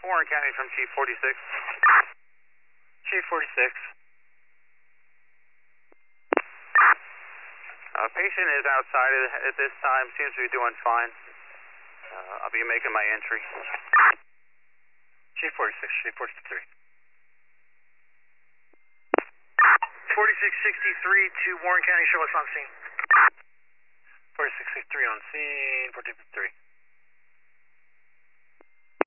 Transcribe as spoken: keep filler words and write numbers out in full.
Warren County from Chief forty-six. Chief forty-six. Uh, patient is outside at this time, seems to be doing fine. Uh, I'll be making my entry. Chief forty-six, Chief forty-three. forty-six sixty-three to Warren County, show us on scene. forty-six sixty-three on scene, forty-three.